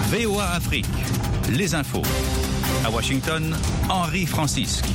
VOA Afrique, les infos. À Washington, Henri Francisque.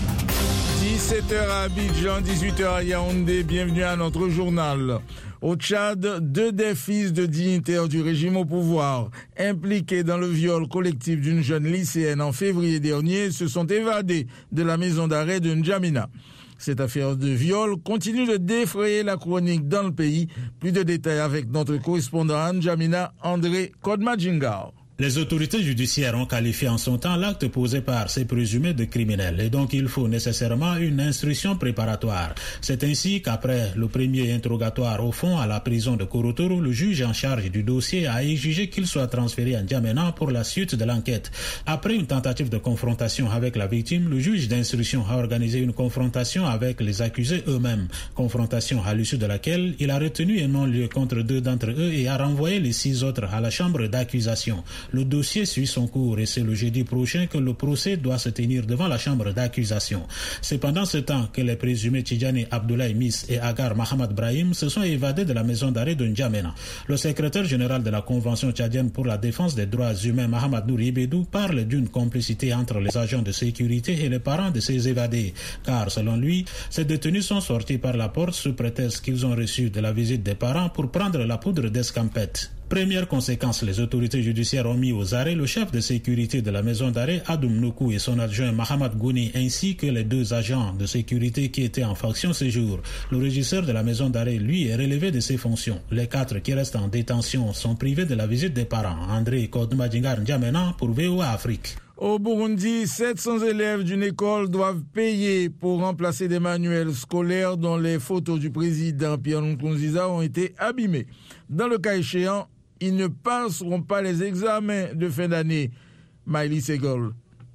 17h à Abidjan, 18h à Yaoundé, bienvenue à notre journal. Au Tchad, 2 des fils de dignitaires du régime au pouvoir, impliqués dans le viol collectif d'une jeune lycéenne en février dernier, se sont évadés de la maison d'arrêt de N'Djamena. Cette affaire de viol continue de défrayer la chronique dans le pays. Plus de détails avec notre correspondant à N'Djamena, André Kodmadjingar. Les autorités judiciaires ont qualifié en son temps l'acte posé par ces présumés de criminels et donc il faut nécessairement une instruction préparatoire. C'est ainsi qu'après le premier interrogatoire au fond à la prison de Korotoro, le juge en charge du dossier a exigé qu'il soit transféré à N'Djamena pour la suite de l'enquête. Après une tentative de confrontation avec la victime, le juge d'instruction a organisé une confrontation avec les accusés eux-mêmes. Confrontation à l'issue de laquelle il a retenu un non-lieu contre 2 d'entre eux et a renvoyé les 6 autres à la chambre d'accusation. Le dossier suit son cours et c'est le jeudi prochain que le procès doit se tenir devant la chambre d'accusation. C'est pendant ce temps que les présumés Tidjani Abdoulaye Miss et Agar Mahamad Brahim se sont évadés de la maison d'arrêt de N'Djamena. Le secrétaire général de la Convention tchadienne pour la défense des droits humains, Mahamad Nouri Bédou, parle d'une complicité entre les agents de sécurité et les parents de ces évadés. Car, selon lui, ces détenus sont sortis par la porte sous prétexte qu'ils ont reçu de la visite des parents pour prendre la poudre d'escampette. Première conséquence, les autorités judiciaires ont mis aux arrêts le chef de sécurité de la maison d'arrêt, Adoum Noukou, et son adjoint Mahamad Gouni, ainsi que les 2 agents de sécurité qui étaient en fonction ce jour. Le régisseur de la maison d'arrêt, lui, est relevé de ses fonctions. Les 4 qui restent en détention sont privés de la visite des parents. André Kodmadjingar N'Djamena pour VOA Afrique. Au Burundi, 700 élèves d'une école doivent payer pour remplacer des manuels scolaires dont les photos du président Pierre Nkurunziza ont été abîmées. Dans le cas échéant, ils ne passeront pas les examens de fin d'année. Maïli Segol.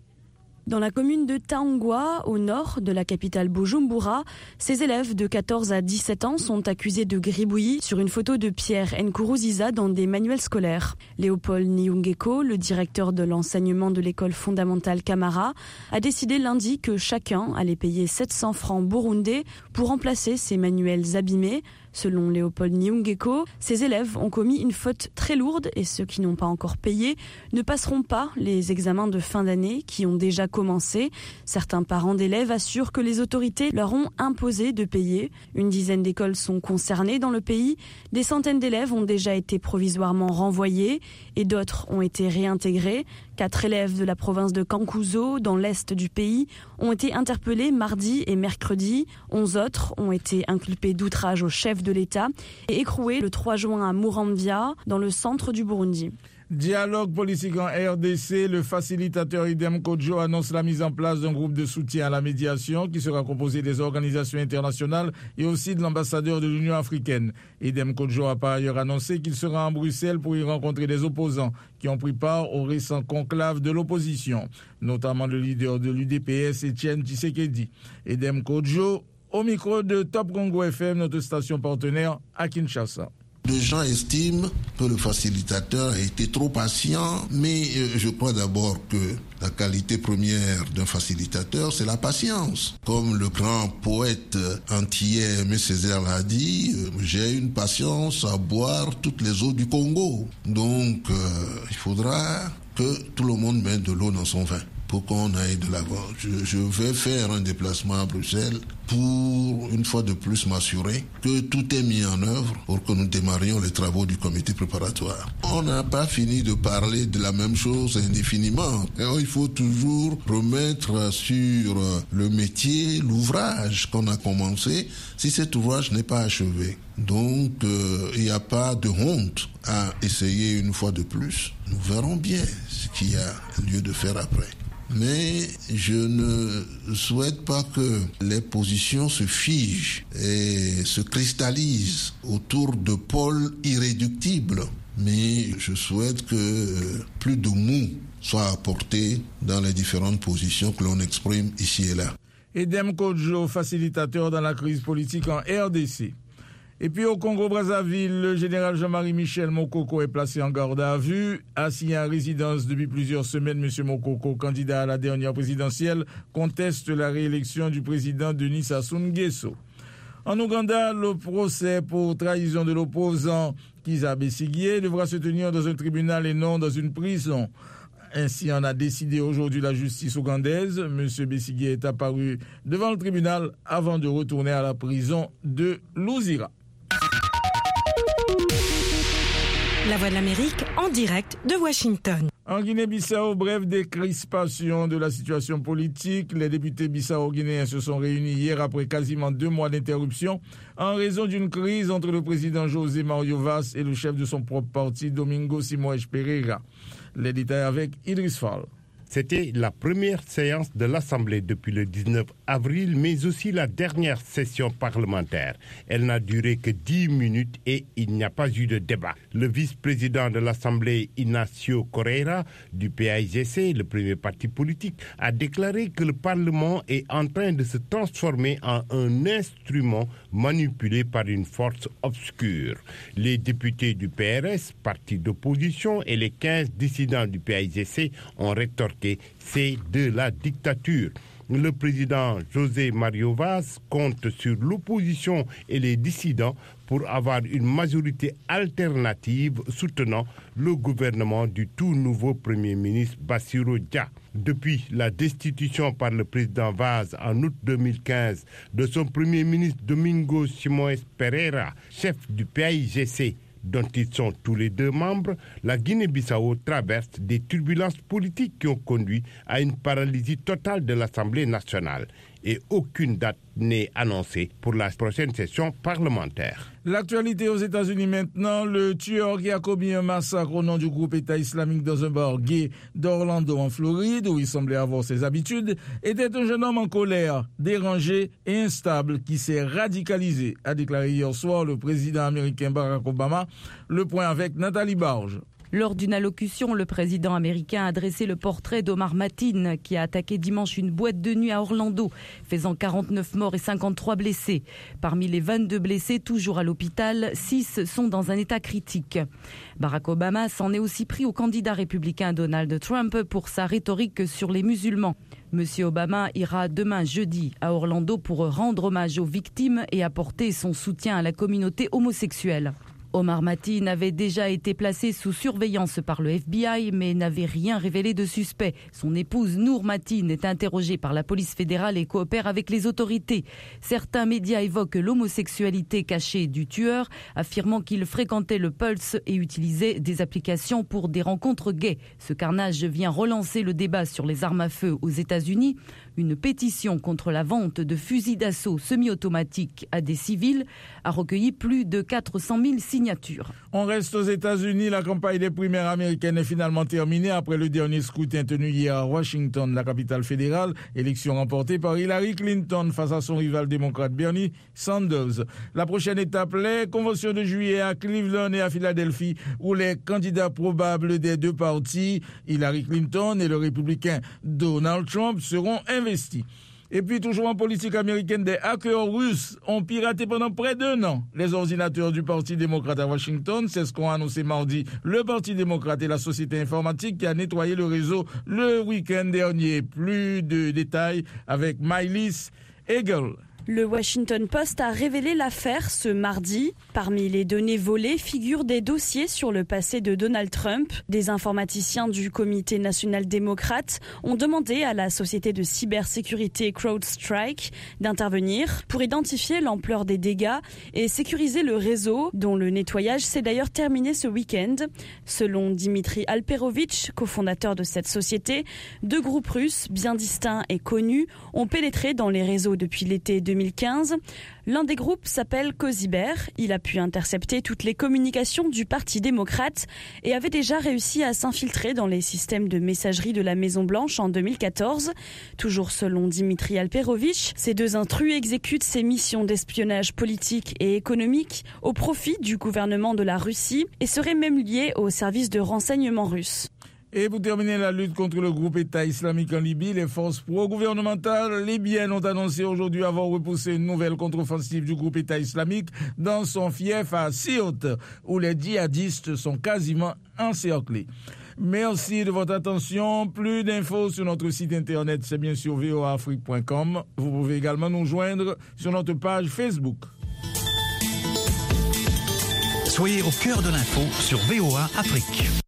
Dans la commune de Taongwa, au nord de la capitale Bujumbura, ces élèves de 14 à 17 ans sont accusés de gribouillis sur une photo de Pierre Nkurunziza dans des manuels scolaires. Léopold Niungeko, le directeur de l'enseignement de l'école fondamentale Camara, a décidé lundi que chacun allait payer 700 francs burundais pour remplacer ces manuels abîmés. Selon Léopold Niungeko, ces élèves ont commis une faute très lourde et ceux qui n'ont pas encore payé ne passeront pas les examens de fin d'année qui ont déjà commencé. Certains parents d'élèves assurent que les autorités leur ont imposé de payer. Une dizaine d'écoles sont concernées dans le pays. Des centaines d'élèves ont déjà été provisoirement renvoyés et d'autres ont été réintégrés. 4 élèves de la province de Cankuzo, dans l'est du pays, ont été interpellés mardi et mercredi. 11 autres ont été inculpés d'outrage au chef de l'État et écroués le 3 juin à Muramvya, dans le centre du Burundi. Dialogue politique en RDC, le facilitateur Idem Kodjo annonce la mise en place d'un groupe de soutien à la médiation qui sera composé des organisations internationales et aussi de l'ambassadeur de l'Union africaine. Idem Kodjo a par ailleurs annoncé qu'il sera en Bruxelles pour y rencontrer des opposants qui ont pris part au récent conclave de l'opposition, notamment le leader de l'UDPS, Etienne Tshisekedi. Idem Kodjo, au micro de Top Congo FM, notre station partenaire à Kinshasa. Les gens estiment que le facilitateur a été trop patient, mais je crois d'abord que la qualité première d'un facilitateur, c'est la patience. Comme le grand poète antillais Aimé Césaire l'a dit, j'ai une patience à boire toutes les eaux du Congo. Donc, il faudra que tout le monde mette de l'eau dans son vin pour qu'on aille de l'avant. Je vais faire un déplacement à Bruxelles pour, une fois de plus, m'assurer que tout est mis en œuvre pour que nous démarrions les travaux du comité préparatoire. On n'a pas fini de parler de la même chose indéfiniment. Alors, il faut toujours remettre sur le métier l'ouvrage qu'on a commencé si cet ouvrage n'est pas achevé. Donc, il n'y a pas de honte à essayer une fois de plus. Nous verrons bien ce qu'il y a lieu de faire après. Mais je ne souhaite pas que les positions se figent et se cristallisent autour de pôles irréductibles. Mais je souhaite que plus de mou soit apporté dans les différentes positions que l'on exprime ici et là. Idem Kodjo, facilitateur dans la crise politique en RDC. Et puis au Congo-Brazzaville, le général Jean-Marie Michel Mokoko est placé en garde à vue. Assis en résidence depuis plusieurs semaines, M. Mokoko, candidat à la dernière présidentielle, conteste la réélection du président Denis Sassou Nguesso. En Ouganda, le procès pour trahison de l'opposant Kizza Besigye devra se tenir dans un tribunal et non dans une prison. Ainsi en a décidé aujourd'hui la justice ougandaise. M. Besigye est apparu devant le tribunal avant de retourner à la prison de Luzira. La Voix de l'Amérique en direct de Washington. En Guinée-Bissau, bref décrispation de la situation politique. Les députés bissau-guinéens se sont réunis hier après quasiment 2 mois d'interruption en raison d'une crise entre le président José Mario Vaz et le chef de son propre parti, Domingo Simões Pereira. Les détails avec Idriss Fall. C'était la première séance de l'Assemblée depuis le 19 avril, mais aussi la dernière session parlementaire. Elle n'a duré que 10 minutes et il n'y a pas eu de débat. Le vice-président de l'Assemblée, Ignacio Correia, du PAIGC, le premier parti politique, a déclaré que le Parlement est en train de se transformer en un instrument manipulé par une force obscure. Les députés du PRS, parti d'opposition, et les 15 dissidents du PAIGC ont rétorqué: c'est de la dictature. Le président José Mario Vaz compte sur l'opposition et les dissidents pour avoir une majorité alternative soutenant le gouvernement du tout nouveau Premier ministre Bassirou Dia. Depuis la destitution par le président Vaz en août 2015 de son Premier ministre Domingo Simões Pereira, chef du PAIGC, dont ils sont tous les 2 membres, la Guinée-Bissau traverse des turbulences politiques qui ont conduit à une paralysie totale de l'Assemblée nationale. Et aucune date n'est annoncée pour la prochaine session parlementaire. L'actualité aux États-Unis maintenant. Le tueur qui a commis un massacre au nom du groupe État islamique dans un bar gay d'Orlando en Floride, où il semblait avoir ses habitudes, était un jeune homme en colère, dérangé et instable qui s'est radicalisé, a déclaré hier soir le président américain Barack Obama. Le point avec Nathalie Barge. Lors d'une allocution, le président américain a dressé le portrait d'Omar Mateen, qui a attaqué dimanche une boîte de nuit à Orlando, faisant 49 morts et 53 blessés. Parmi les 22 blessés, toujours à l'hôpital, 6 sont dans un état critique. Barack Obama s'en est aussi pris au candidat républicain Donald Trump pour sa rhétorique sur les musulmans. Monsieur Obama ira demain jeudi à Orlando pour rendre hommage aux victimes et apporter son soutien à la communauté homosexuelle. Omar Mateen avait déjà été placé sous surveillance par le FBI, mais n'avait rien révélé de suspect. Son épouse Noor Mateen est interrogée par la police fédérale et coopère avec les autorités. Certains médias évoquent l'homosexualité cachée du tueur, affirmant qu'il fréquentait le Pulse et utilisait des applications pour des rencontres gays. Ce carnage vient relancer le débat sur les armes à feu aux États-Unis. Une pétition contre la vente de fusils d'assaut semi-automatiques à des civils a recueilli plus de 400 000 signatures. On reste aux États-Unis. La campagne des primaires américaines est finalement terminée après le dernier scrutin tenu hier à Washington, la capitale fédérale. Élection remportée par Hillary Clinton face à son rival démocrate Bernie Sanders. La prochaine étape, les conventions de juillet à Cleveland et à Philadelphie, où les candidats probables des 2 partis, Hillary Clinton et le républicain Donald Trump, seront investis. Et puis, toujours en politique américaine, des hackers russes ont piraté pendant près d'1 an les ordinateurs du Parti démocrate à Washington. C'est ce qu'ont annoncé mardi le Parti démocrate et la société informatique qui a nettoyé le réseau le week-end dernier. Plus de détails avec Mylis Hegel. Le Washington Post a révélé l'affaire ce mardi. Parmi les données volées figurent des dossiers sur le passé de Donald Trump. Des informaticiens du Comité national démocrate ont demandé à la société de cybersécurité CrowdStrike d'intervenir pour identifier l'ampleur des dégâts et sécuriser le réseau, dont le nettoyage s'est d'ailleurs terminé ce week-end. Selon Dimitri Alperovitch, cofondateur de cette société, 2 groupes russes bien distincts et connus ont pénétré dans les réseaux depuis l'été 2015. L'un des groupes s'appelle Cozyber. Il a pu intercepter toutes les communications du Parti démocrate et avait déjà réussi à s'infiltrer dans les systèmes de messagerie de la Maison-Blanche en 2014. Toujours selon Dimitri Alperovitch, ces 2 intrus exécutent ces missions d'espionnage politique et économique au profit du gouvernement de la Russie et seraient même liés aux services de renseignement russes. Et pour terminer la lutte contre le groupe État islamique en Libye, les forces pro-gouvernementales libyennes ont annoncé aujourd'hui avoir repoussé une nouvelle contre-offensive du groupe État islamique dans son fief à Sirte, où les djihadistes sont quasiment encerclés. Merci de votre attention. Plus d'infos sur notre site internet, c'est bien sûr voaafrique.com. Vous pouvez également nous joindre sur notre page Facebook. Soyez au cœur de l'info sur VOA Afrique.